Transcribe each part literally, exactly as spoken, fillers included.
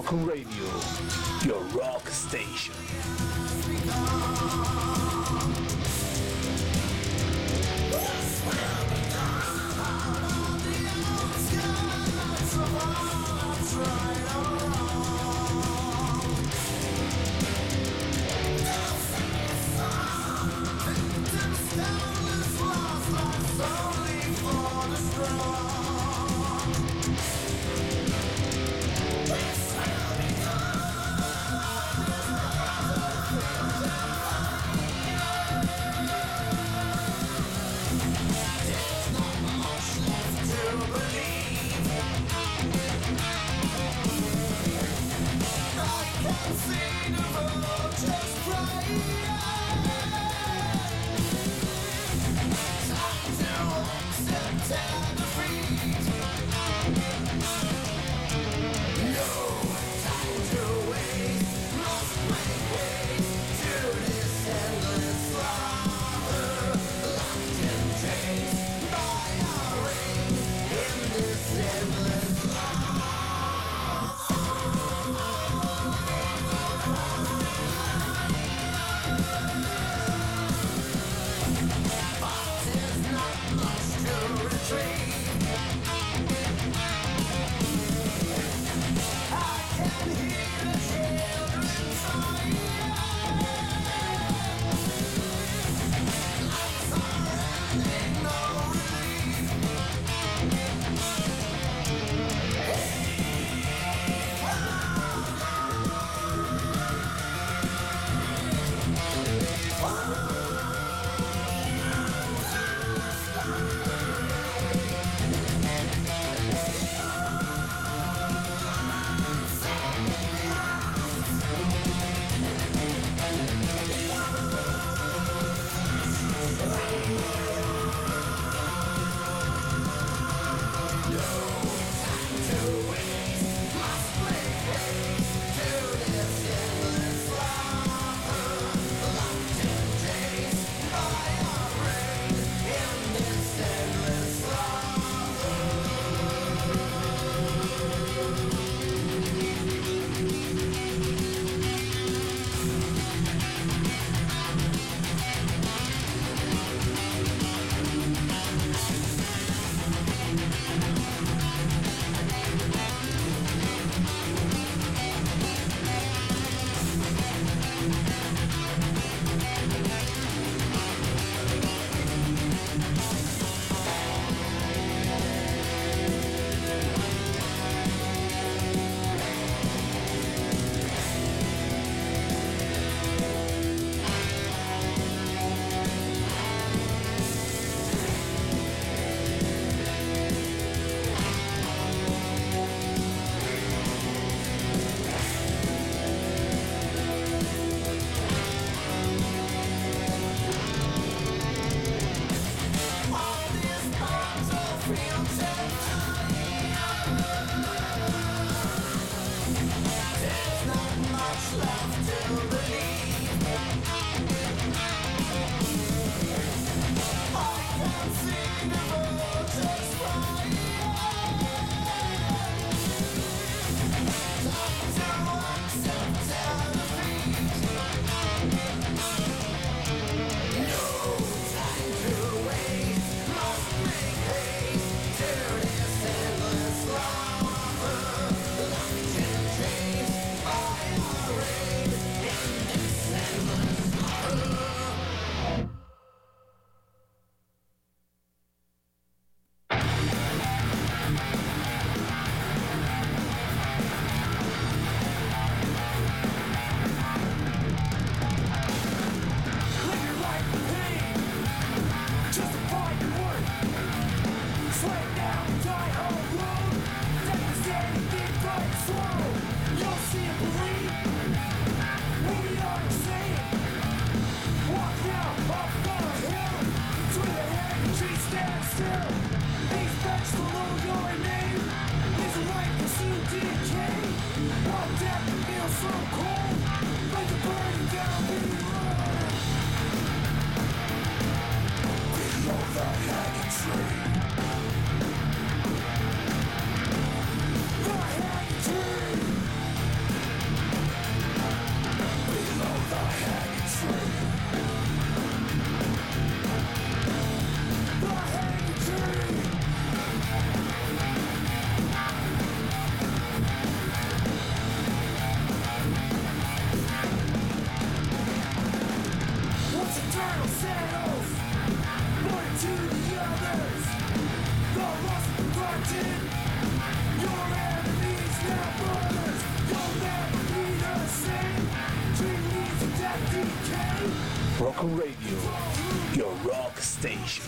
Rock Radio, your rock station. Endless Rock on Radio, your rock station.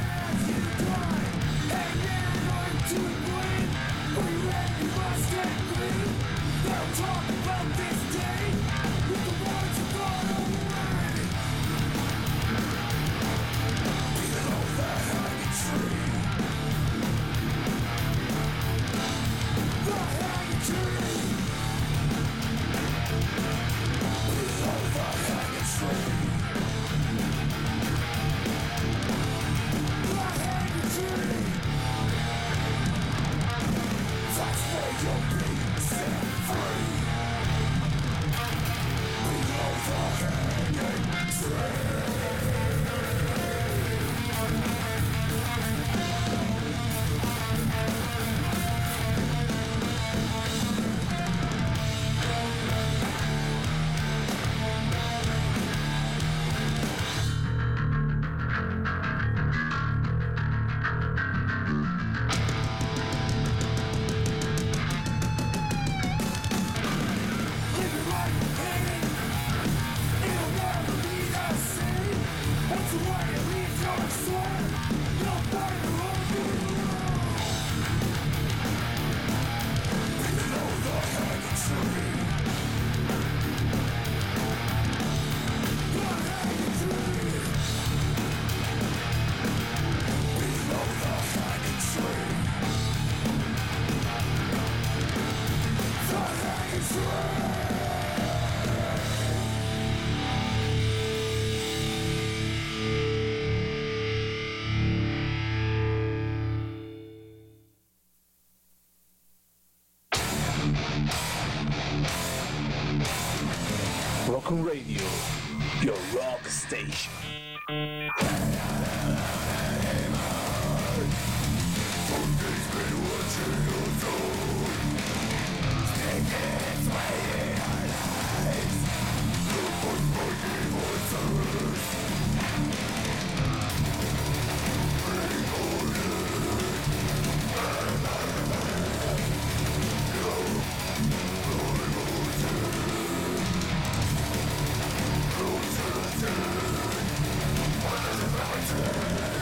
Rock on Radio, your rock station. What is it?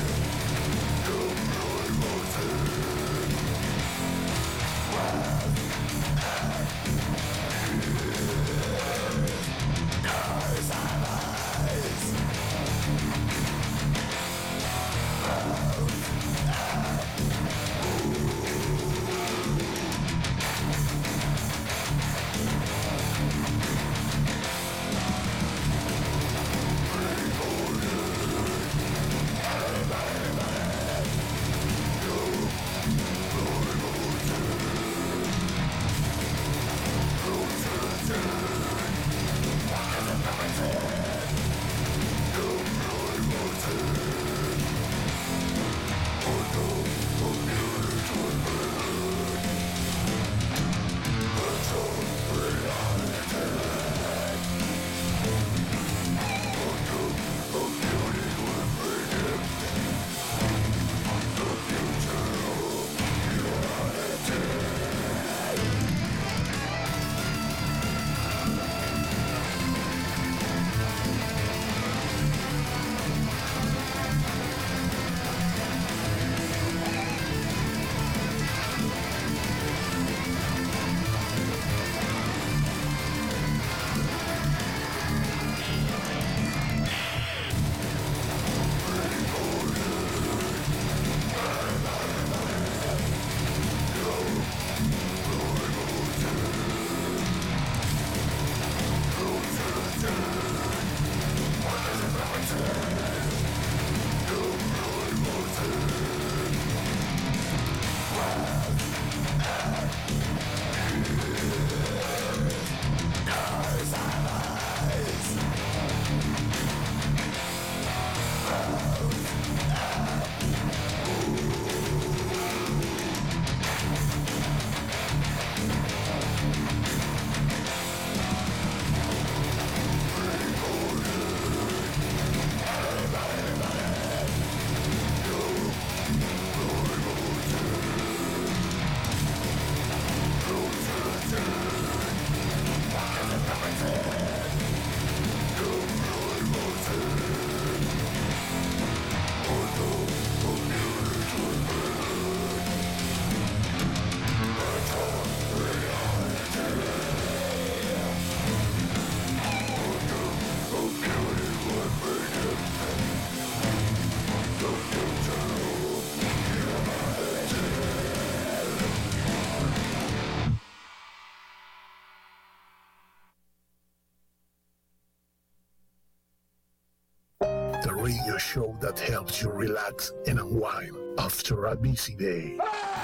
the radio show that helps you relax and unwind after a busy day.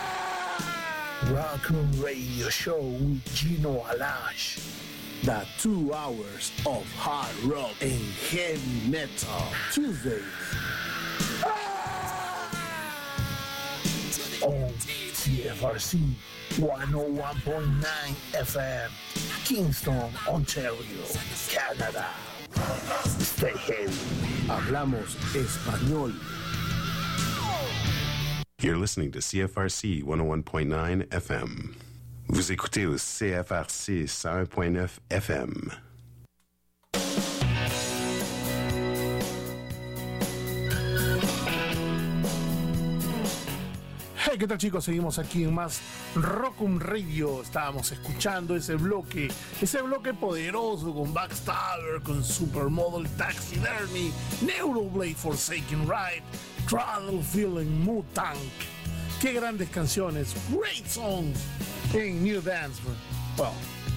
Rock on Radio Show with Gino Alash. The two hours of hard rock and heavy metal. Tuesdays. On C F R C one oh one point nine F M, Kingston, Ontario, Canada. Stay heavy. Hablamos español. You're listening to C F R C one oh one point nine F M. Vous écoutez au C F R C cent un point neuf F M. Hey, ¿qué tal, chicos? Seguimos aquí en más Rock on Radio. Estábamos escuchando ese bloque, ese bloque poderoso con Backstabber, con Supermodel Taxidermy, Neuroblade Forsaken Ride, Travel Feeling, Mutank. Qué grandes canciones, great songs en New Dance. Well,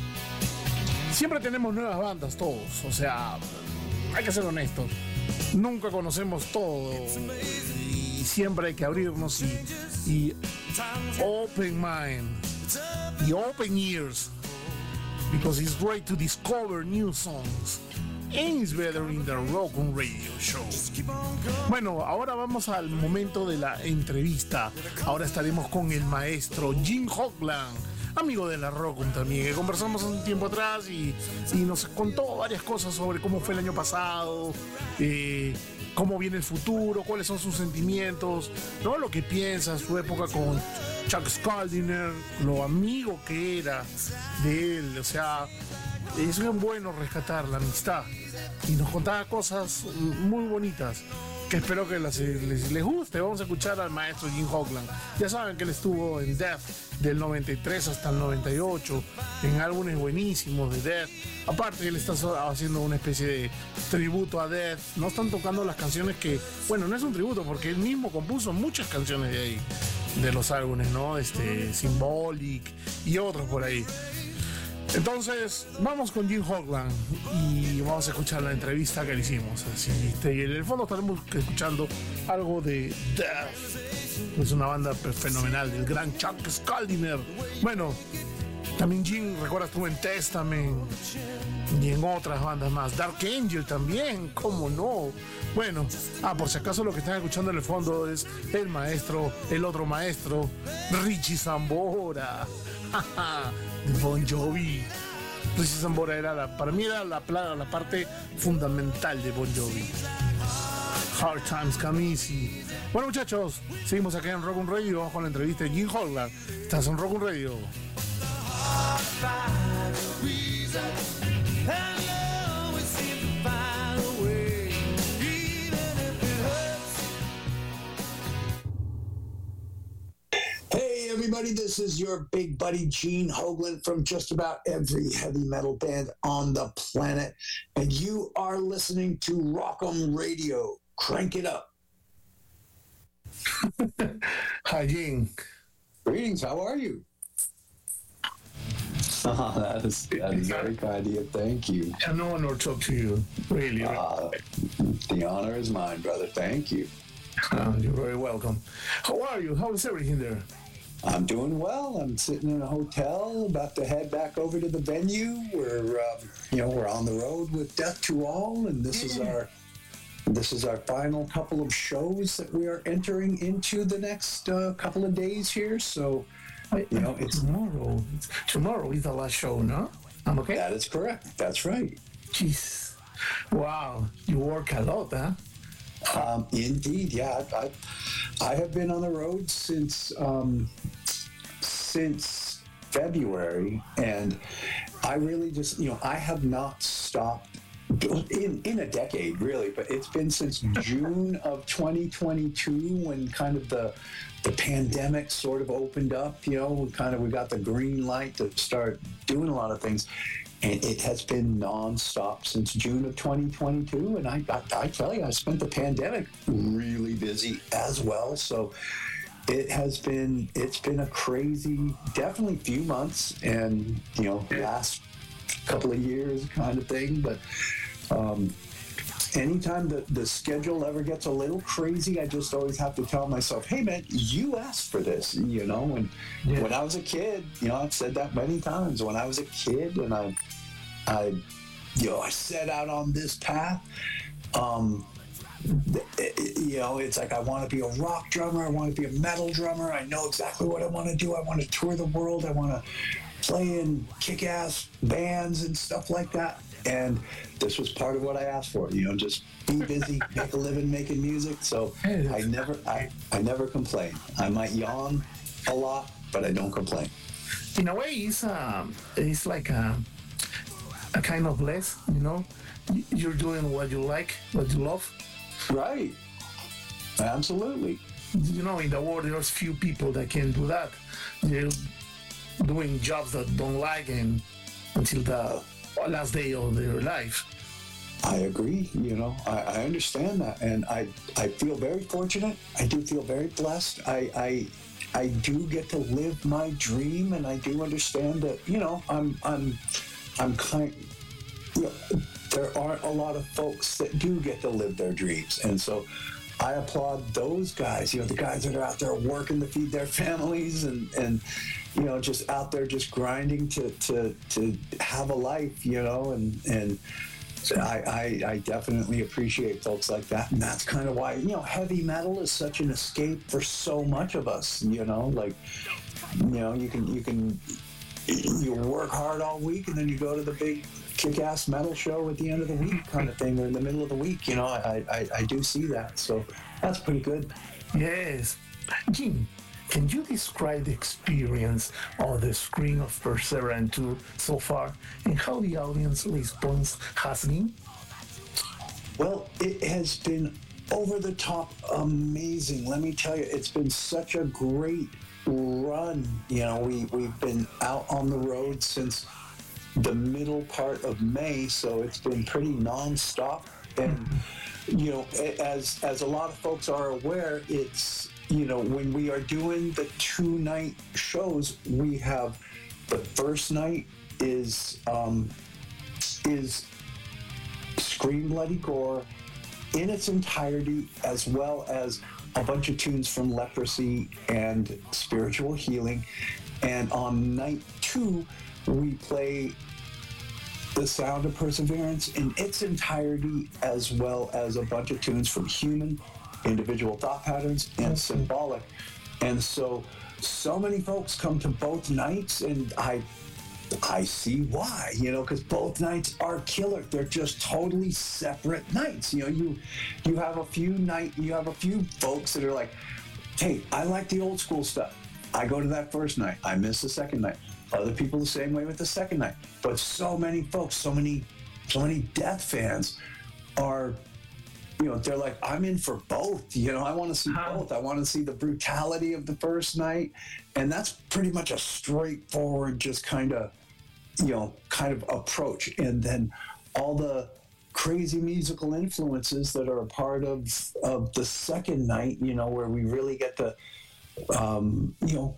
siempre tenemos nuevas bandas todos, o sea, hay que ser honestos. Nunca conocemos todo y siempre hay que abrirnos y, y open mind y open ears, because it's great to discover new songs. And it's better in the Rock on Radio Show. Bueno, ahora vamos al momento de la entrevista. Ahora estaremos con el maestro Jim Hogland, amigo de la Rock on también, que conversamos hace un tiempo atrás y, y nos contó varias cosas sobre cómo fue el año pasado, eh, cómo viene el futuro, cuáles son sus sentimientos, ¿no? Lo que piensa, su época con Chuck Schuldiner, lo amigo que era de él, o sea, es bien bueno rescatar la amistad. Y nos contaba cosas muy bonitas que espero que les, les, les guste. Vamos a escuchar al maestro Jim Hogland. Ya saben que él estuvo en Death del noventa y tres hasta el noventa y ocho, en álbumes buenísimos de Death. Aparte, él está haciendo una especie de tributo a Death. No están tocando las canciones que, bueno, no es un tributo porque él mismo compuso muchas canciones de ahí, de los álbumes, ¿no? Este, Symbolic y otros por ahí. Entonces, vamos con Jim Hogland y vamos a escuchar la entrevista que le hicimos. Así, este, y en el fondo estaremos escuchando algo de Death. Es una banda fenomenal del gran Chuck Schuldiner. Bueno, también Jim, recuerdas tú en Testament y en otras bandas más. Dark Angel también, ¿cómo no? Bueno, ah, por si acaso lo que están escuchando en el fondo es el maestro, el otro maestro, Richie Sambora. De Bon Jovi. Richie Sambora era la, para mí era la, la parte fundamental de Bon Jovi. Hard Times Come Easy. Bueno, muchachos, seguimos acá en Rock on Radio. Vamos con la entrevista de Jim Hogland. Estás en Rock on Radio. Everybody, this is your big buddy Gene Hogland from just about every heavy metal band on the planet, and you are listening to Rock on Radio. Crank it up. Hi, Gene. Greetings. How are you? Oh, that is that is very kind of you. Thank you. An honor to talk to you. Really. Uh, the honor is mine, brother. Thank you. Uh, you're very welcome. How are you? How is everything there? I'm doing well. I'm sitting in a hotel, about to head back over to the venue. We're, uh, you know, we're on the road with Death to All, and this is our, this is our final couple of shows that we are entering into the next uh, couple of days here. So, you know, it's tomorrow. Tomorrow is the last show, no? I'm okay. That is correct. That's right. Jeez, wow, you work a lot, huh? Um, indeed, yeah. I, I have been on the road since um, since February, and I really just, you know, I have not stopped in in a decade, really. But it's been since June of twenty twenty-two when kind of the the pandemic sort of opened up. You know, we kind of we got the green light to start doing a lot of things. And it has been nonstop since June of twenty twenty-two. And I, I, I tell you, I spent the pandemic really busy as well. So it has been, it's been a crazy, definitely few months and, you know, last couple of years kind of thing. But um, anytime the, the schedule ever gets a little crazy, I just always have to tell myself, hey, man, you asked for this, you know? And yeah. when I was a kid, you know, I've said that many times. When I was a kid and I, I you know, I set out on this path, um, it, you know, it's like I want to be a rock drummer. I want to be a metal drummer. I know exactly what I want to do. I want to tour the world. I want to play in kick-ass bands and stuff like that. And this was part of what I asked for, you know, just be busy, make a living making music. So I never, I, I never complain. I might yawn a lot, but I don't complain. In a way, it's um, it's like a, a kind of less, you know. You're doing what you like, what you love. Right. Absolutely. You know, in the world, there's few people that can do that. They're doing jobs that don't like and until the last day of their life. I agree. You know, I, I understand that, and I I feel very fortunate. I do feel very blessed. I I I do get to live my dream, and I do understand that. You know, I'm I'm I'm kind. You know, there aren't a lot of folks that do get to live their dreams, and so I applaud those guys. You know, the guys that are out there working to feed their families, and and you know, just out there just grinding to to to have a life. You know, and and. I, I, I definitely appreciate folks like that, and that's kind of why, you know, heavy metal is such an escape for so much of us. You know, like, you know, you can you can you work hard all week, and then you go to the big kick-ass metal show at the end of the week, kind of thing, or in the middle of the week. You know, I I, I do see that, so that's pretty good. Yes, Jim. Can you describe the experience of the Scream of Perseverance tour so far and how the audience response has been? Well, it has been over the top amazing. Let me tell you, it's been such a great run. You know, we, we've been out on the road since the middle part of May, so it's been pretty nonstop. And, you know, as as a lot of folks are aware, it's, you know, when we are doing the two-night shows, we have the first night is um, is Scream Bloody Gore in its entirety, as well as a bunch of tunes from Leprosy and Spiritual Healing. And on night two, we play The Sound of Perseverance in its entirety, as well as a bunch of tunes from Human, Individual Thought Patterns, and Symbolic. And so so many folks come to both nights, and I I see why, you know, because both nights are killer. They're just totally separate nights. You know, you you have a few night you have a few folks that are like, hey, I like the old school stuff. I go to that first night. I miss the second night. Other people the same way with the second night. But so many folks, so many so many Death fans are, you know, they're like, I'm in for both. You know, I want to see both. I want to see the brutality of the first night. And that's pretty much a straightforward, just kind of, you know, kind of approach. And then all the crazy musical influences that are a part of, of the second night, you know, where we really get to, um, you know,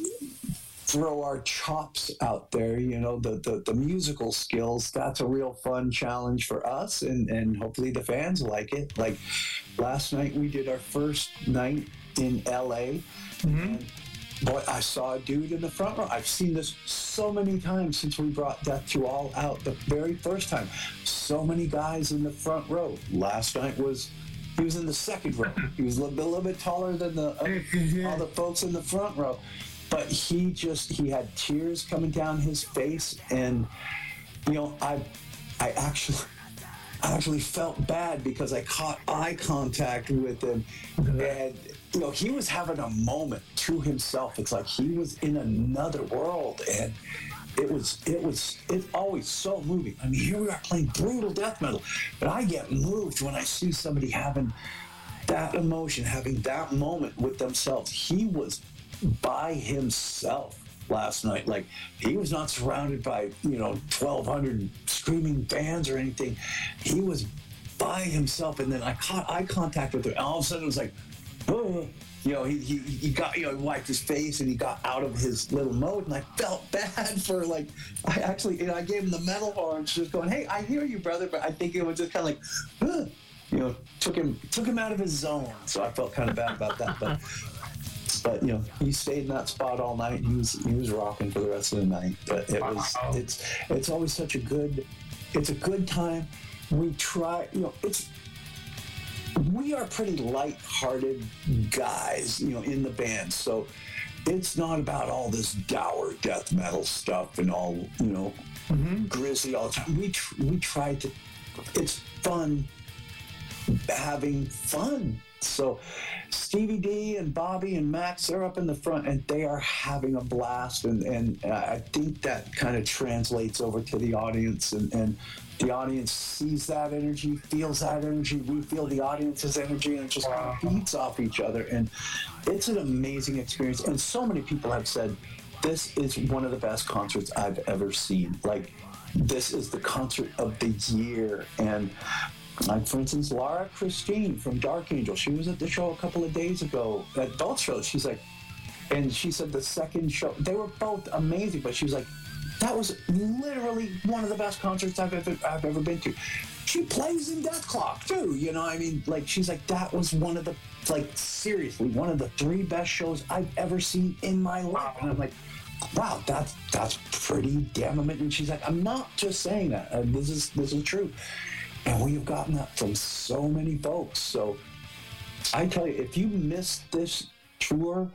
throw our chops out there, you know, the, the, the musical skills. That's a real fun challenge for us, and, and hopefully the fans like it. Like last night we did our first night in L A, mm-hmm. and boy, I saw a dude in the front row. I've seen this so many times since we brought Death to All out the very first time. So many guys in the front row. Last night was he was in the second row. He was a little, a little bit taller than the uh, all the folks in the front row. But he just, he had tears coming down his face. And, you know, I I actually, I actually felt bad because I caught eye contact with him. And, you know, he was having a moment to himself. It's like he was in another world. And it was, it was, it's always so moving. I mean, here we are playing brutal death metal. But I get moved when I see somebody having that emotion, having that moment with themselves. He was by himself last night. Like, he was not surrounded by, you know, twelve hundred screaming bands or anything. He was by himself. And then I caught eye contact with him, and all of a sudden it was like, oh, you know, he, he he got, you know, he wiped his face and he got out of his little mode, and I felt bad for, like, I actually, you know, I gave him the metal arms, just going, hey, I hear you, brother, but I think it was just kind of like, huh, you know, took him took him out of his zone. So I felt kind of bad about that. But but you know, he stayed in that spot all night. He was he was rocking for the rest of the night. But it was it's it's always such a good it's a good time. We try, you know, it's we are pretty light-hearted guys, you know, in the band. So it's not about all this dour death metal stuff and all, you know, mm-hmm. grisly all the time. We tr- we try to. It's fun, having fun. So Stevie D and Bobby and Max, they're up in the front and they are having a blast. And, and I think that kind of translates over to the audience. And, and the audience sees that energy, feels that energy. We feel the audience's energy, and it just kind of feeds off each other. And it's an amazing experience. And so many people have said, this is one of the best concerts I've ever seen. Like, this is the concert of the year. And like, for instance, Laura Christine from Dark Angel, she was at the show a couple of days ago at both shows. She's like, and she said the second show, they were both amazing, but she was like, that was literally one of the best concerts I've ever I've ever been to. She plays in Death Clock too, you know. I mean, like, she's like, that was one of the, like, seriously, one of the three best shows I've ever seen in my life. And I'm like, wow, that's that's pretty damn amazing. And she's like, I'm not just saying that. Uh, this is this is true. And we've gotten that from so many folks. So I tell you, if you missed this tour,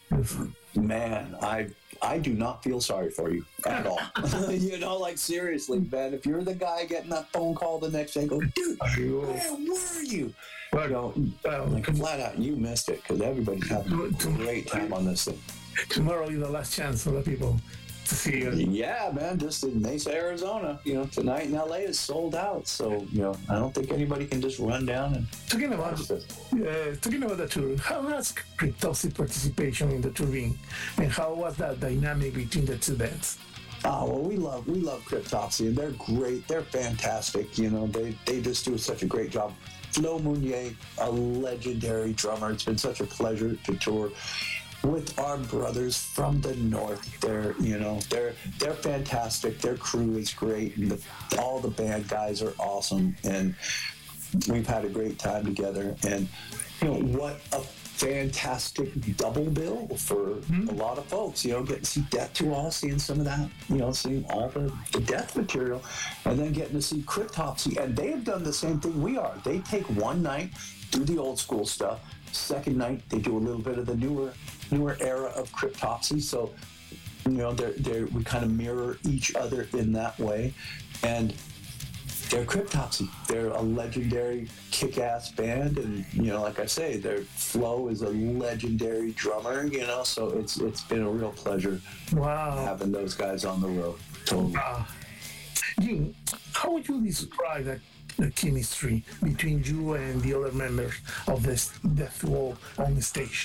man, I I do not feel sorry for you at all. You know, like, seriously, man, if you're the guy getting that phone call the next day, go, dude, where were you? You know, like, flat out, you missed it, because everybody's having a great time on this thing. Tomorrow is the last chance for the people to see you. Yeah, man, just in Mesa, Arizona. You know, tonight in L A is sold out. So, you know, I don't think anybody can just run down and talking about uh, talking about the tour. How has Cryptopsy participation in the touring, and how was that dynamic between the two bands? Oh, well, we love we love Cryptopsy, and they're great. They're fantastic. You know, they they just do such a great job. Flo Mounier, a legendary drummer. It's been such a pleasure to tour with our brothers from the north. They're, you know, they're they're fantastic. Their crew is great, and the, all the band guys are awesome, and we've had a great time together. And, you know, what a fantastic double bill for mm-hmm. a lot of folks, you know, getting to see Death to All, seeing some of that, you know, seeing all the, the Death material, and then getting to see Cryptopsy. And they have done the same thing we are. They take one night, do the old school stuff. Second night, they do a little bit of the newer newer era of Cryptopsy. So, you know, they're, they're, we kind of mirror each other in that way. And they're Cryptopsy. They're a legendary kick-ass band. And, you know, like I say, their Flo is a legendary drummer, you know, so it's it's been a real pleasure wow. having those guys on the road. Totally. Uh, Gene, how would you describe that the chemistry between you and the other members of this Death Wall on the stage?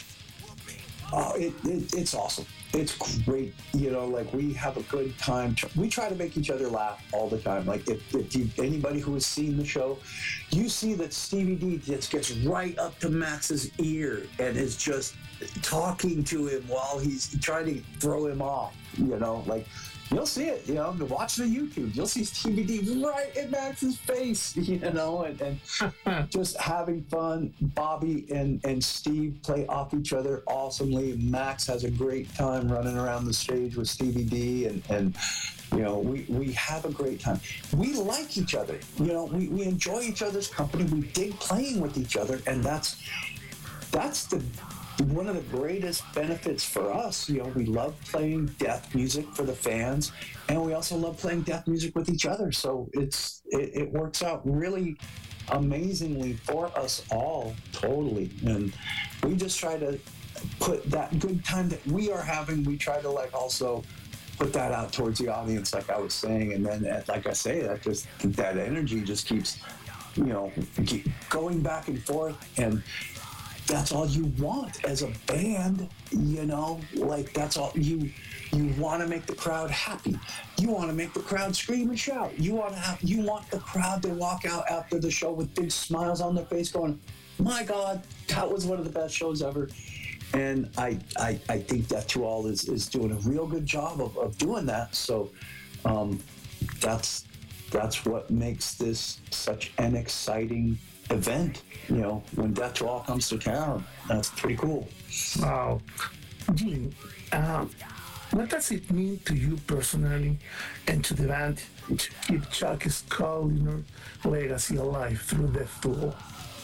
Oh, it, it, it's awesome. It's great. You know, like, we have a good time. We try to make each other laugh all the time. Like, if, if you, anybody who has seen the show, you see that Stevie D just gets right up to Max's ear and is just talking to him while he's trying to throw him off, you know, like, you'll see it, you know, watch the YouTube. You'll see Stevie D right in Max's face, you know, and, and just having fun. Bobby and, and Steve play off each other awesomely. Max has a great time running around the stage with Stevie D, and, and you know, we, we have a great time. We like each other. You know, we, we enjoy each other's company. We dig playing with each other, and that's that's the one of the greatest benefits for us. You know, we love playing death music for the fans, and we also love playing death music with each other. So it's it, it works out really amazingly for us all, totally. And we just try to put that good time that we are having, we try to, like, also put that out towards the audience, like I was saying. And then, like I say, that just that energy just keeps, you know, keep going back and forth. And that's all you want as a band, you know, like, that's all you you want to make the crowd happy. You want to make the crowd scream and shout. You want to have you want the crowd to walk out after the show with big smiles on their face going, my God, that was one of the best shows ever. And I I, I think Death to All is, is doing a real good job of, of doing that. So um, that's that's what makes this such an exciting event, you know, when Death to All comes to town. That's pretty cool. Wow. Gene, uh, what does it mean to you personally and to the band to keep Chuck Schuldiner legacy alive through Death to All?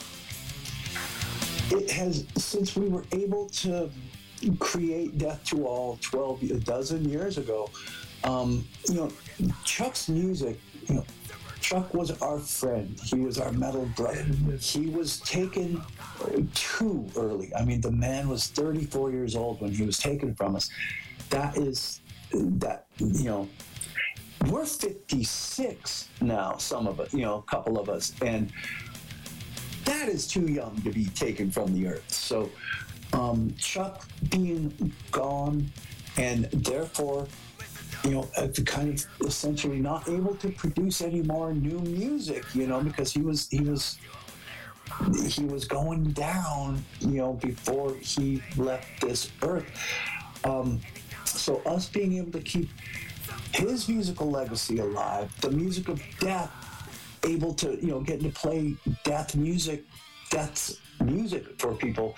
It has, since we were able to create Death to All twelve, a dozen years ago, um, you know, Chuck's music, you know, Chuck was our friend. He was our metal brother. He was taken too early. I mean, the man was thirty-four years old when he was taken from us. That is, that, you know, we're fifty-six now, some of us, you know, a couple of us, and that is too young to be taken from the earth. So um, Chuck being gone, and therefore, you know, uh, kind of essentially not able to produce any more new music, you know, because he was he was he was going down, you know, before he left this earth. Um, so us being able to keep his musical legacy alive, the music of Death, able to, you know, getting to play Death music, Death's music for people.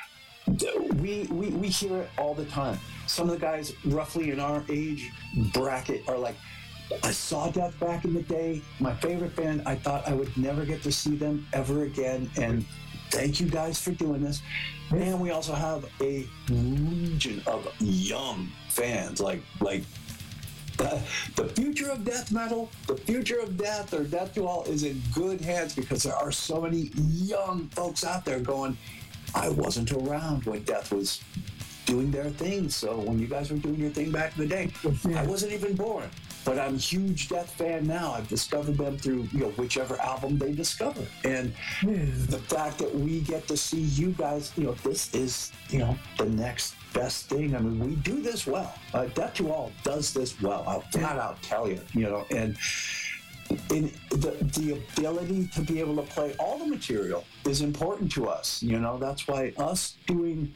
We, we we hear it all the time. Some of the guys roughly in our age bracket are like, I saw Death back in the day, my favorite band. I thought I would never get to see them ever again, and thank you guys for doing this. And we also have a legion of young fans, like like the, the future of death metal, the future of Death or Death to All is in good hands, because there are so many young folks out there going, I wasn't around when Death was doing their thing. So when you guys were doing your thing back in the day, yeah. I wasn't even born. But I'm a huge Death fan now. I've discovered them through, you know, whichever album they discover. And yeah. the fact that we get to see you guys, you know, this is, you know, the next best thing. I mean, we do this well. Uh, Death to All does this well. I'll flat out tell you, you know, and in the, the ability to be able to play all the material is important to us. You know, that's why us doing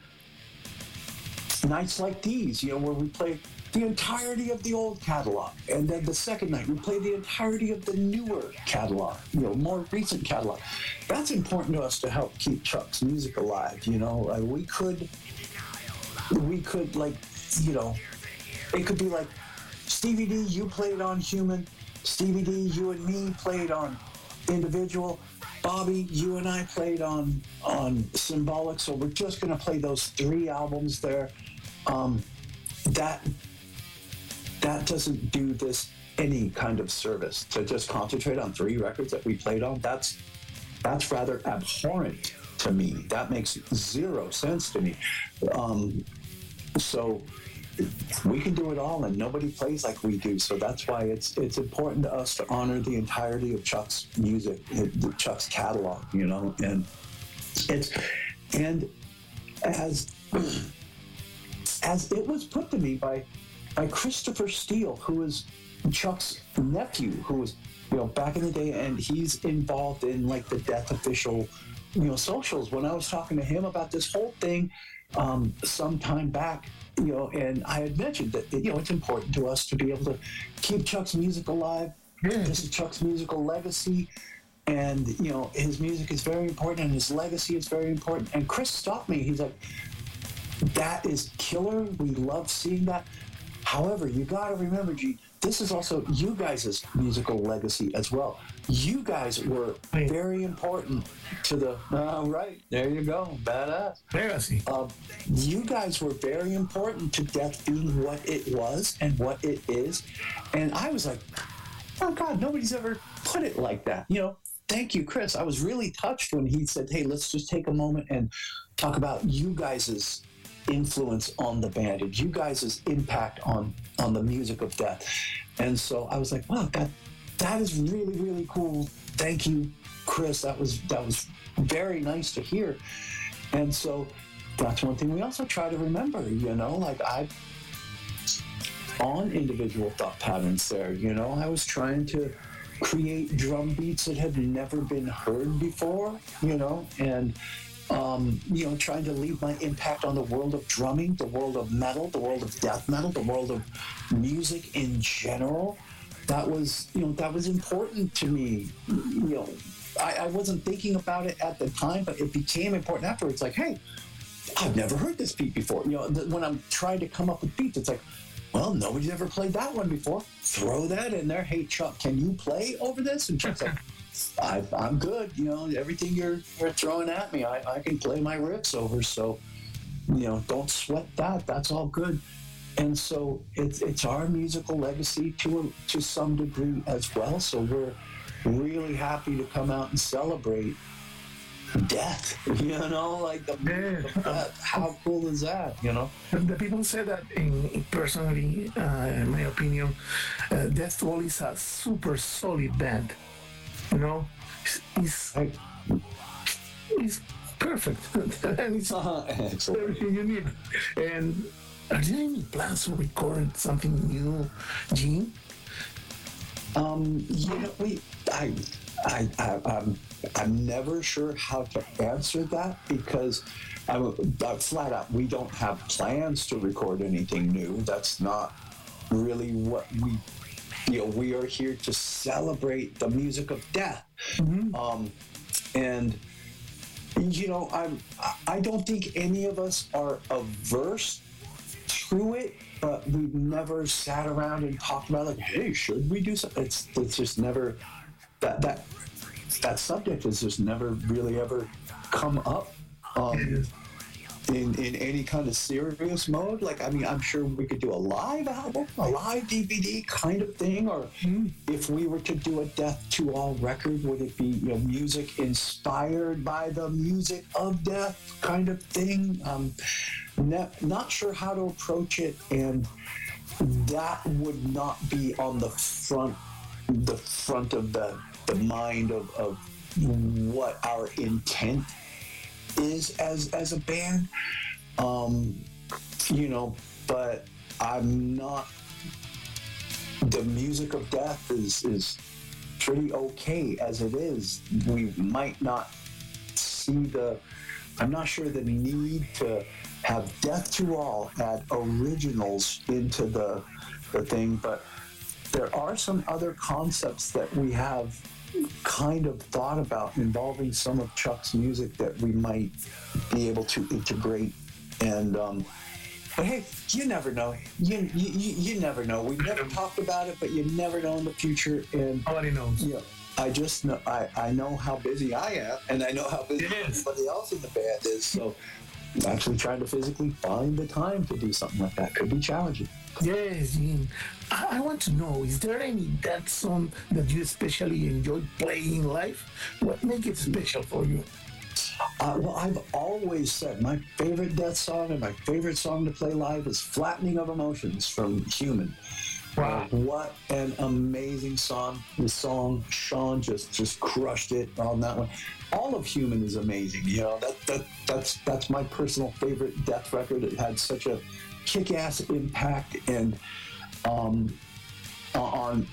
nights like these, you know, where we play the entirety of the old catalog, and then the second night we play the entirety of the newer catalog, you know, more recent catalog. That's important to us to help keep Chuck's music alive. You know, uh, we could, we could like, you know, it could be like, Stevie D, you played on Human. Stevie D, you and me played on Individual. Bobby, you and I played on on Symbolic. So we're just going to play those three albums there. Um, that that doesn't do this any kind of service to just concentrate on three records that we played on. That's that's rather abhorrent to me. That makes zero sense to me. Um, so we can do it all, and nobody plays like we do. So that's why it's it's important to us to honor the entirety of Chuck's music, Chuck's catalog, you know. And it's and as as it was put to me by by Christopher Steele, who is Chuck's nephew, who was, you know, back in the day, and he's involved in like the Death official, you know, socials. When I was talking to him about this whole thing um, some time back, you know, and I had mentioned that, you know, it's important to us to be able to keep Chuck's music alive. Yeah. This is Chuck's musical legacy, and, you know, his music is very important, and his legacy is very important. And Chris stopped me. He's like, that is killer. We love seeing that. However, you got to remember, Gene, this is also you guys' musical legacy as well. You guys were very important to the, uh, right, there you go, badass. Legacy. Uh, you guys were very important to Death being what it was and what it is. And I was like, oh, God, nobody's ever put it like that. You know, thank you, Chris. I was really touched when he said, hey, let's just take a moment and talk about you guys' influence on the band and you guys' impact on on the music of Death. And so I was like, wow, that that is really, really cool. Thank you, Chris. That was that was very nice to hear. And so that's one thing we also try to remember, you know, like I on Individual Thought Patterns there, you know, I was trying to create drum beats that had never been heard before, you know, and Um, you know, trying to leave my impact on the world of drumming, the world of metal, the world of death metal, the world of music in general. That was, you know, that was important to me, you know, I, I wasn't thinking about it at the time, but it became important afterwards. Like, hey, I've never heard this beat before. You know, the, when I'm trying to come up with beats, it's like, well, nobody's ever played that one before. Throw that in there. Hey, Chuck, can you play over this? And Chuck's like, I, I'm good. You know, everything you're, you're throwing at me, I, I can play my riffs over. So, you know, don't sweat that. That's all good. And so it's it's our musical legacy to a, to some degree as well. So we're really happy to come out and celebrate death. You know, like the, Yeah. the death. How cool is that? You know. The people say that, in, personally, uh, in my opinion, uh, Death Toll is a super solid band. You know, it's, it's, Right. it's perfect. And it's Uh-huh. Excellent. everything you need. And are there any plans to record something new, Gene? Um, you know, we, I, I, I, I'm, I'm never sure how to answer that because I'm uh, flat out. We don't have plans to record anything new. That's not really what we, you know, we are here to celebrate the music of death. Mm-hmm. Um, and you know, I'm, I don't think any of us are averse to it, but we've never sat around and talked about like, hey, should we do something? It's it's just never that that that subject has just never really ever come up um, in in any kind of serious mode. Like, I mean, I'm sure we could do a live album, a live D V D kind of thing, or if we were to do a Death to All record, would it be, you know, music inspired by the music of death kind of thing? Um, Not, not sure how to approach it, and that would not be on the front, the front of the the mind of, of what our intent is as as a band. Um, you know, but I'm not. The music of death is is pretty okay as it is. We might not see the. I'm not sure the need to have Death to All add originals into the the thing, but there are some other concepts that we have kind of thought about involving some of Chuck's music that we might be able to integrate. And um, but hey, you never know. You, you you you never know. We've never talked about it, but you never know in the future. And Nobody knows. yeah. I just know I, I know how busy I am, and I know how busy Yes. everybody else in the band is. So actually trying to physically find the time to do something like that could be challenging. Yes, Gene. I, I want to know, is there any death song that you especially enjoy playing live? What make it special for you? Uh, well, I've always said my favorite Death song and my favorite song to play live is Flattening of Emotions from Human. Wow. Uh, what an amazing song. The song, Sean just just crushed it on that one. All of Human is amazing. You know, that, that that's that's my personal favorite Death record. It had such a kick-ass impact and um, on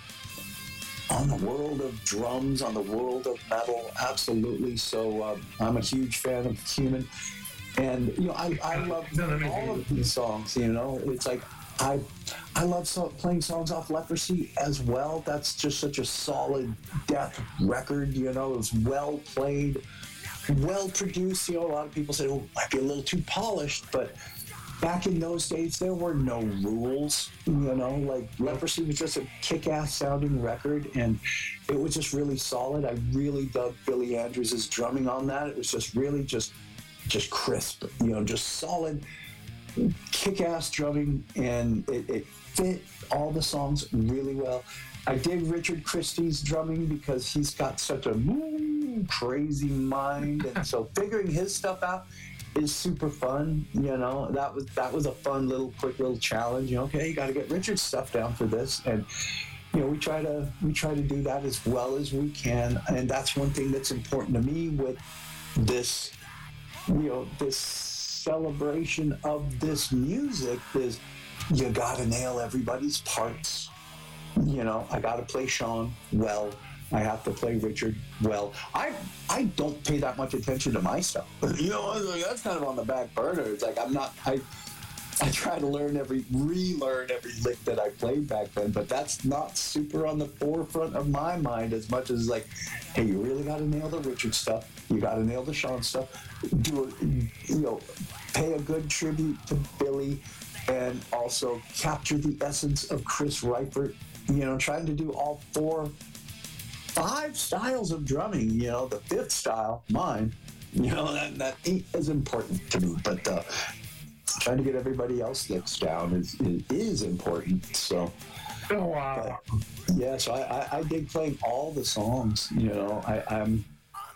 on the world of drums, on the world of metal, absolutely. So um, I'm a huge fan of Human. And, you know, I, I love all of these songs, you know. It's like, I I love so, playing songs off Leprosy as well. That's just such a solid Death record, you know. It's well played, well produced. You know, a lot of people say, oh, it might be a little too polished, but back in those days, there were no rules, you know. Like, Leprosy was just a kick-ass sounding record, and it was just really solid. I really dug Billy Andrews' drumming on that. It was just really just, just crisp, you know, just solid, kick-ass drumming, and it, it fit all the songs really well. I dig Richard Christie's drumming because he's got such a mm, crazy mind, and so figuring his stuff out is super fun. You know, that was that was a fun little quick little challenge. You know, okay, you got to get Richard's stuff down for this, and you know, we try to we try to do that as well as we can, and that's one thing that's important to me with this, you know, this celebration of this music is you got to nail everybody's parts. You know, I got to play Sean well. I have to play Richard well. I I don't pay that much attention to my stuff. You know, that's kind of on the back burner. It's like I'm not. I I try to learn every, relearn every lick that I played back then, but that's not super on the forefront of my mind as much as like, hey, you really got to nail the Richard stuff. You got to nail the Sean stuff. Do it, you know, pay a good tribute to Billy, and also capture the essence of Chris Reifert. You know, trying to do all four, five styles of drumming. You know, the fifth style, mine. You know, that, that is important to me, but uh, trying to get everybody else licks down is, is, is important. So, Oh, wow. but, yeah, so I, I, I dig playing all the songs. You know, I, I'm.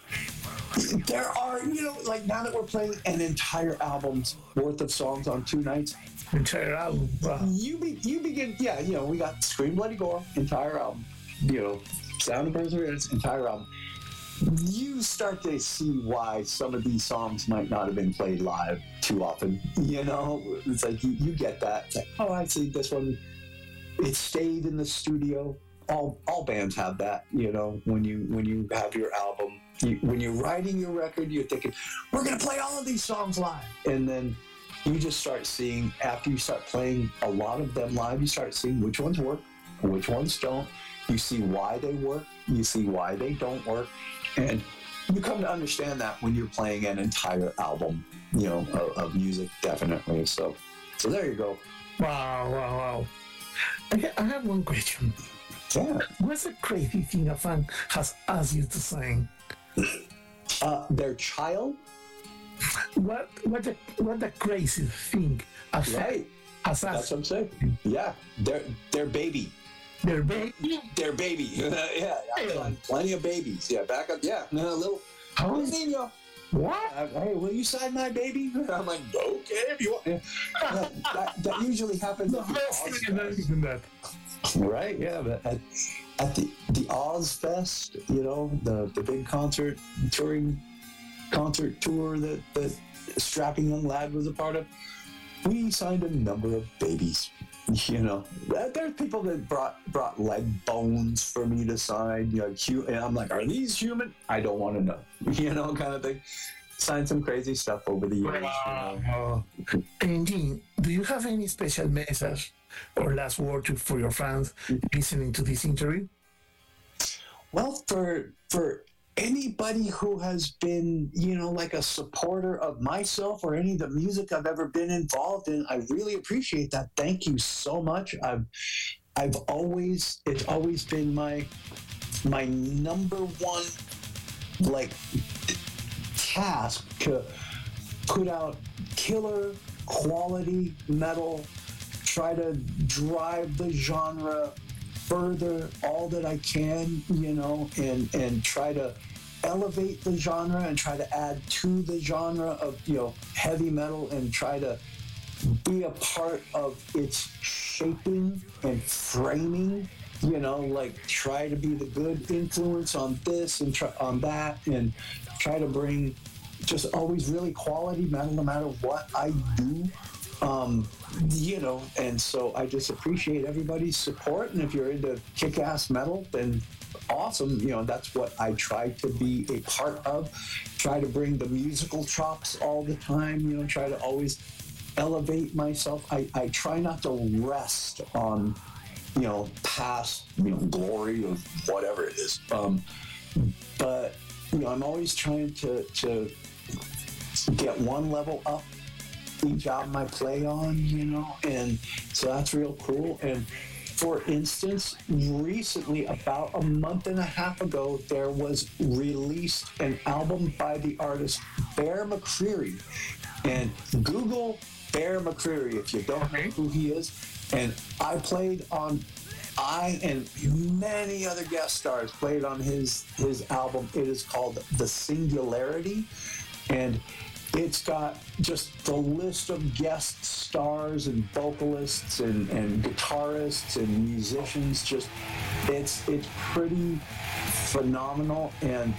There are, you know, like now that we're playing an entire album's worth of songs on two nights, Entire album. Wow. you be, you begin, yeah, you know, we got Scream Bloody Gore, entire album, you know, Sound of Perseverance, entire album. You start to see why some of these songs might not have been played live too often. You know, it's like you, you get that. It's like, oh, I see this one. It stayed in the studio. All all bands have that. You know, when you when you have your album, you, when you're writing your record, you're thinking, we're gonna play all of these songs live, and then you just start seeing, after you start playing a lot of them live, you start seeing which ones work, which ones don't. You see why they work. You see why they don't work. And you come to understand that when you're playing an entire album, you know, of, of music, definitely. So, so there you go. Wow, wow, wow. I, ha- I have one question. Yeah. What's the crazy thing a fan has asked you to sing? Uh, their child, What what the what the crazy thing a fan right? has That's asked what I'm saying. Yeah, their their baby, their baby? their baby. Yeah, I've done plenty of babies. Yeah, back up. Yeah, a little. How Little is niño. what? Uh, hey, will you sign my baby? I'm like, okay, if you want. Yeah. that, that, that usually happens The at the best Oz thing is Fest. than that. Right, yeah, but at, at the the Oz Fest, you know, the the big concert touring concert tour that that Strapping Young Lad was a part of, we signed a number of babies. You know, there's people that brought brought leg bones for me to sign. You know, hu- and I'm like, are these human? I don't want to know. You know, kind of thing. Signed some crazy stuff over the years. You know. Wow. And Gene, do you have any special message or last word to, for your fans listening to this interview? Well, for for anybody who has been, you know, like a supporter of myself or any of the music I've ever been involved in, I really appreciate that. Thank you so much. I've I've always it's always been my my number one like task to put out killer quality metal, try to drive the genre further all that I can, you know, and and try to elevate the genre and try to add to the genre of, you know, heavy metal and try to be a part of its shaping and framing, you know, like try to be the good influence on this and try on that and try to bring just always really quality metal no matter what I do. Um, you know, and so I just appreciate everybody's support. And if you're into kick-ass metal, then awesome. You know, that's what I try to be a part of. Try to bring the musical chops all the time, you know, try to always elevate myself. I, I try not to rest on, you know, past, you know, glory or whatever it is. Um, but, you know, I'm always trying to, to get one level up each album I play on, you know, and so that's real cool. And for instance, recently, about a month and a half ago, there was released an album by the artist Bear McCreary. And Google Bear McCreary if you don't know who he is. And I played on, I and many other guest stars played on his his album. It is called The Singularity. And it's got just the list of guest stars and vocalists and, and guitarists and musicians. Just it's it's pretty phenomenal, and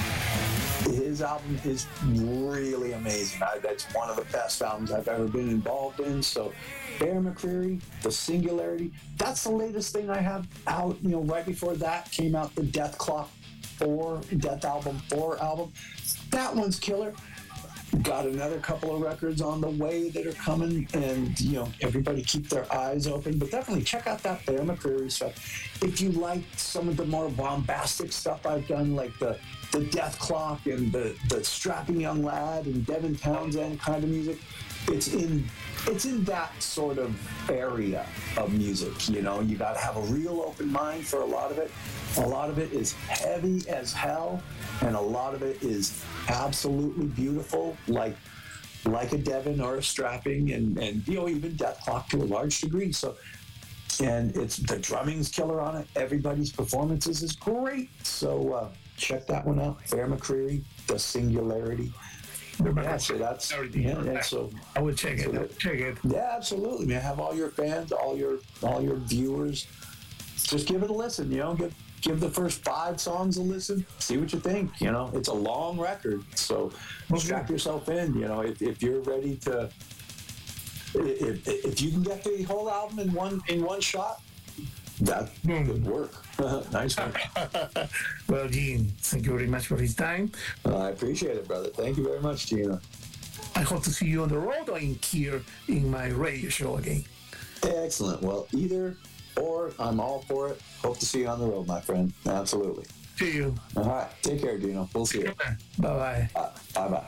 his album is really amazing. I, that's one of the best albums I've ever been involved in. So, Bear McCreary, The Singularity. That's the latest thing I have out. You know, right before that came out the Death Clock Four, Death Album Four album. That one's killer. got another couple of records on the way that are coming, and you know, everybody keep their eyes open. But definitely check out that Bear McCreary stuff. If you like some of the more bombastic stuff I've done, like the the Death Clock and the the Strapping Young Lad and Devin Townsend kind of music, it's in it's in that sort of area of music. You know, you got to have a real open mind for a lot of it. A lot of it is heavy as hell, and a lot of it is absolutely beautiful, like like a Devin or a Strapping, and and you know, even Death Clock to a large degree. So, and it's the drumming's killer on it. Everybody's performances is great. So uh, check that one out. Bear McCreary, The Singularity. Yeah, so that's yeah, yeah, so I will check it. so I'll check it. Yeah, absolutely, man. Have all your fans, all your all your viewers, just give it a listen. You know, give give the first five songs a listen. See what you think. You know, it's a long record, so Okay. strap yourself in. You know, if, if you're ready to, if, if you can get the whole album in one in one shot, that Mm. would work. Nice one. Well, Gene, thank you very much for his time. Uh, I appreciate it, brother. Thank you very much, Gina. I hope to see you on the road or in here in my radio show again. Excellent. Well, either or, I'm all for it. Hope to see you on the road, my friend. Absolutely. See you. All right. Take care, Dino. We'll see you. Bye-bye. Uh, bye-bye.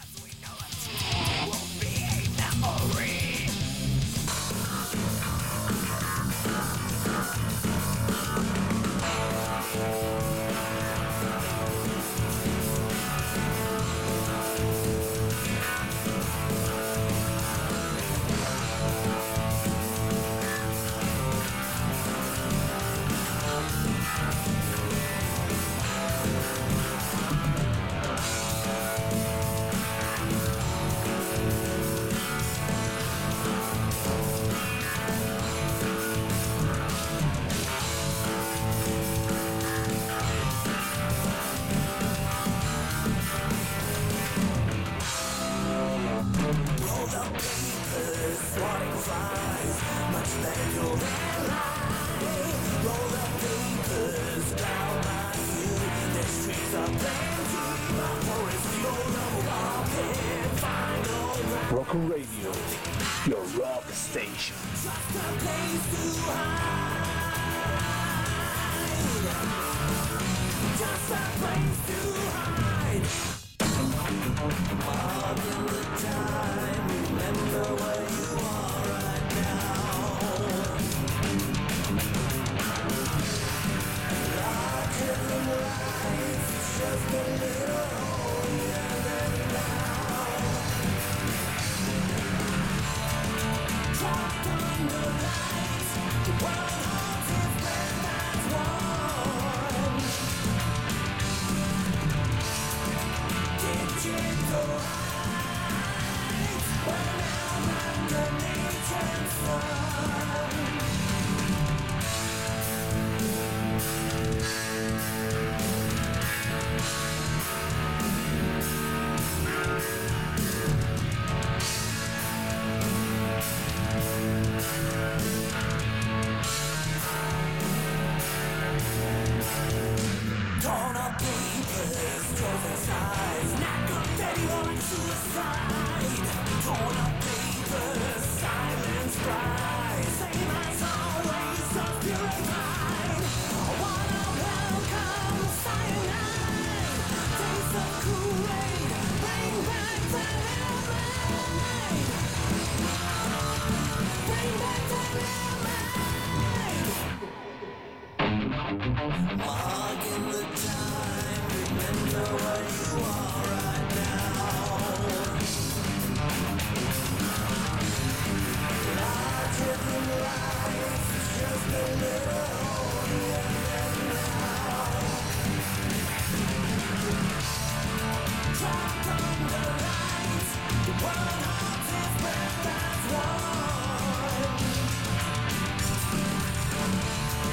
Rock'em Radio, your rock station.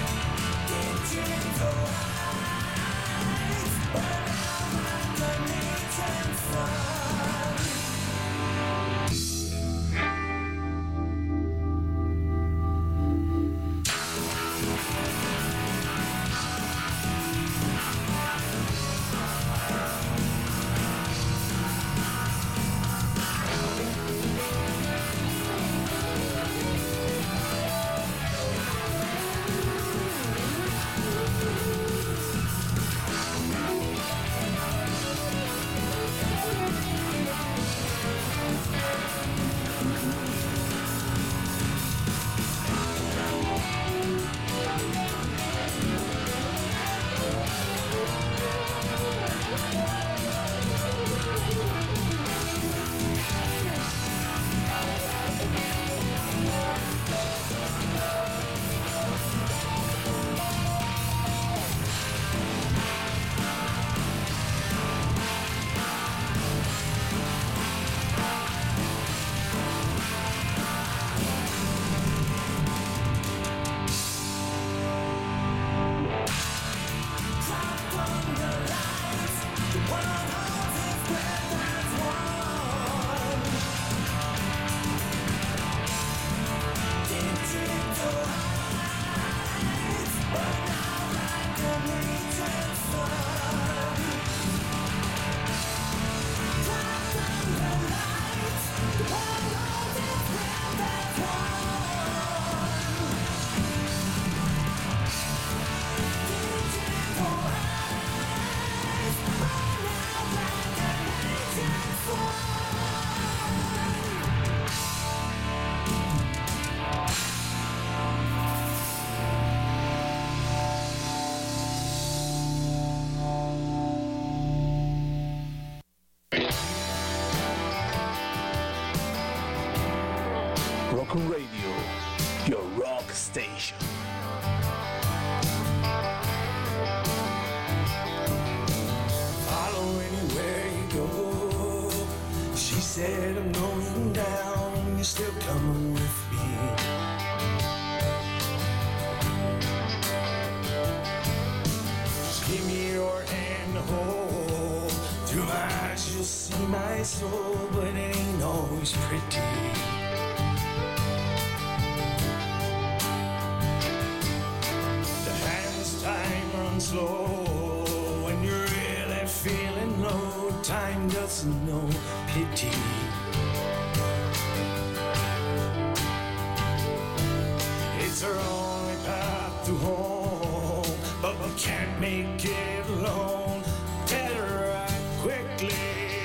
Digital eyes, but I'm underneath. Station. Follow anywhere you go. She said, I'm going down, you're still coming with me. Just give me your hand to hold. Through my eyes you'll see my soul, but it ain't always pretty. The hands of time run slow. When you're really feeling low, time doesn't know pity. It's our only path to home, but we can't make it alone. Better act quickly.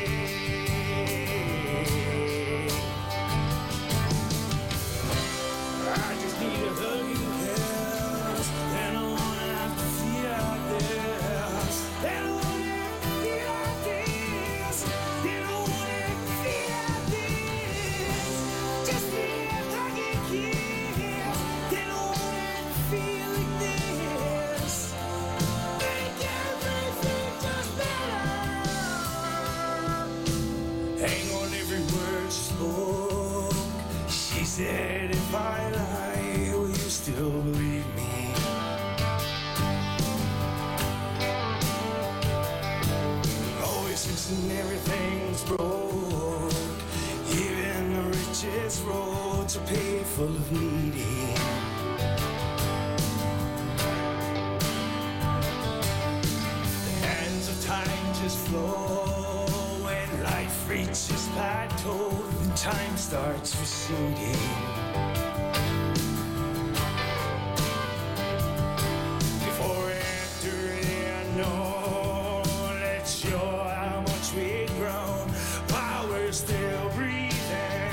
I just need a hugging kiss, then I wanna have to feel out this. Then I wanna have to feel out this. Then I wanna have to feel out this. Just need a hugging kiss, then I wanna have to feel like this. Make everything just better. Hang on every word she spoke. She said, if I lie, will you still believe me? Always thinking everything's broke. Even the richest roads are paved full of needy. The hands of time just flow. When life reaches plateau, then time starts receding. Before we enter the unknown, let's show how much we've grown while we're still breathing.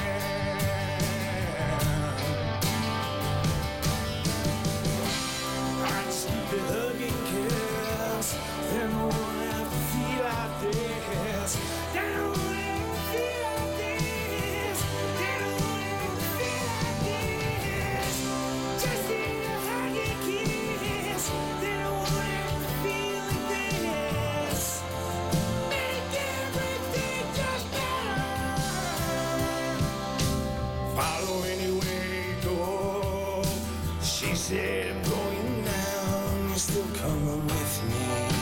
I just need a hugging kiss, then I wanna have to feel like this. Then I wanna have to feel like this. Then I wanna have to feel like this. Just need a hugging kiss, then I wanna have to feel like this. Make everything just better. Follow anywhere you go. She said, I'm going down, you're still coming with me.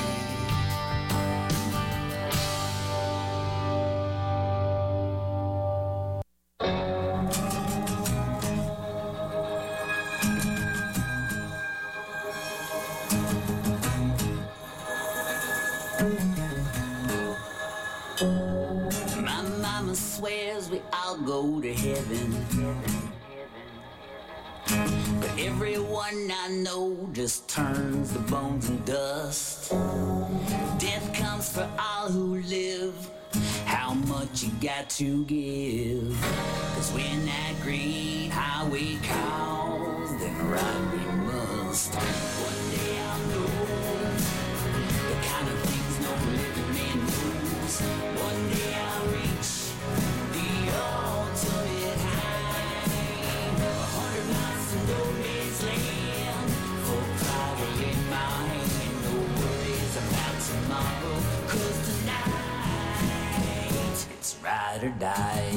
My mama swears we all go to heaven, but everyone I know just turns to bones and dust. Death comes for all who live. How much you got to give? 'Cause when that green highway calls, then ride we must. One day I'll know the kind of things no living man knows. One day I'll reach the ultimate high. A hundred miles to no man's land, full power in my hand. No worries about tomorrow, 'cause tonight it's ride or die.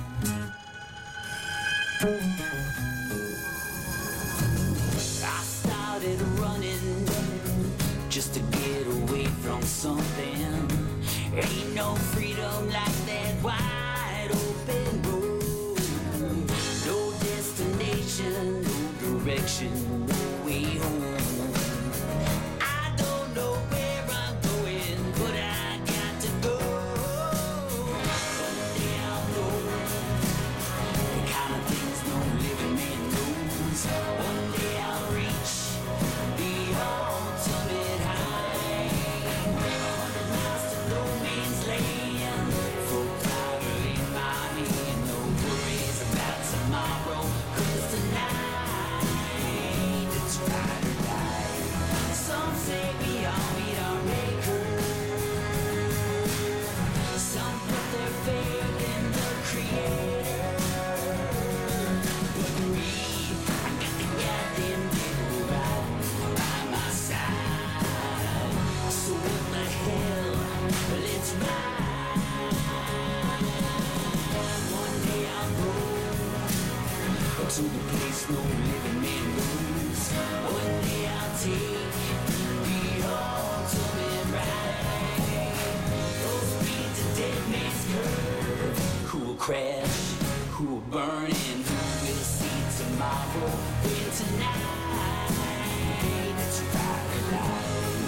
I started running just to get away from something. Ain't no freedom like that wide open road. No destination, no direction, no way home. I don't know where I'm going, but I got to go. Someday I'll know the kind of things no living man knows. One day I'll reach the ultimate high. A hundred miles to no man's land, full power crash, who will burn and who will see tomorrow. When tonight it's ride or die.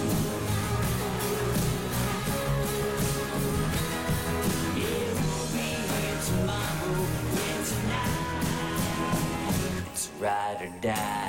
Yeah, we'll be here tomorrow. When tonight it's ride or die.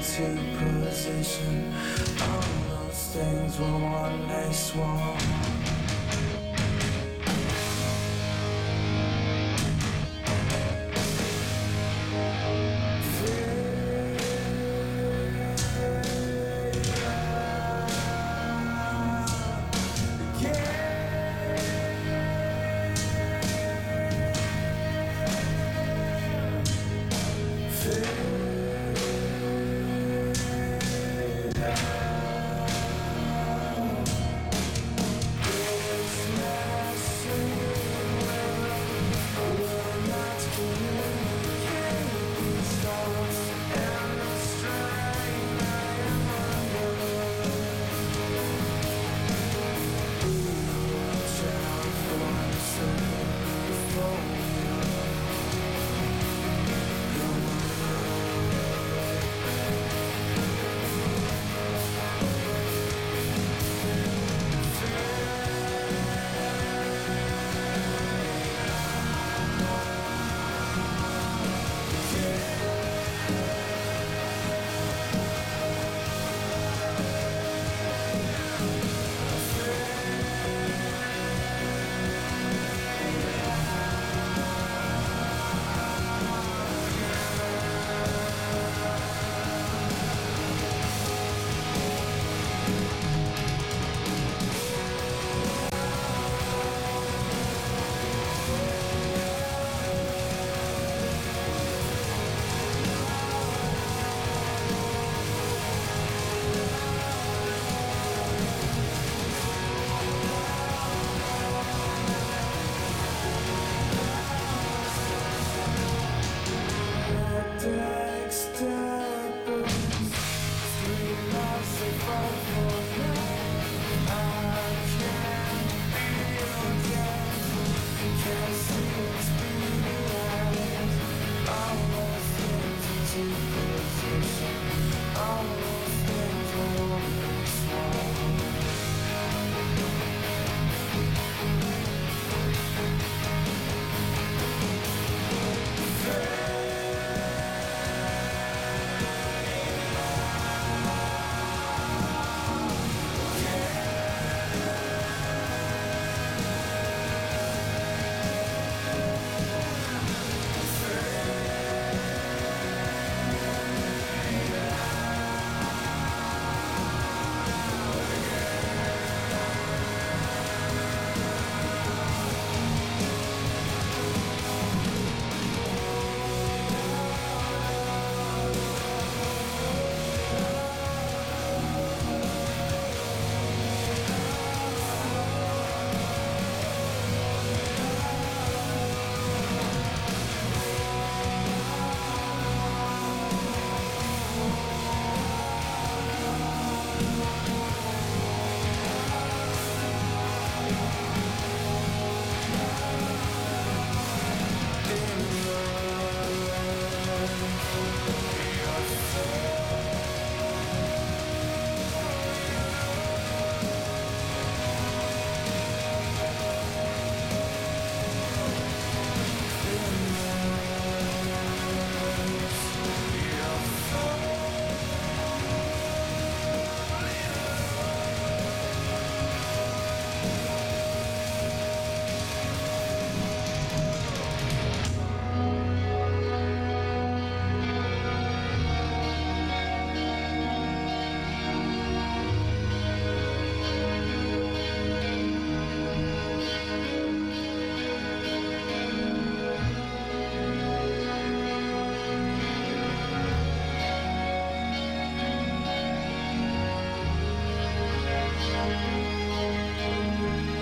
Position. All those things will one day swarm.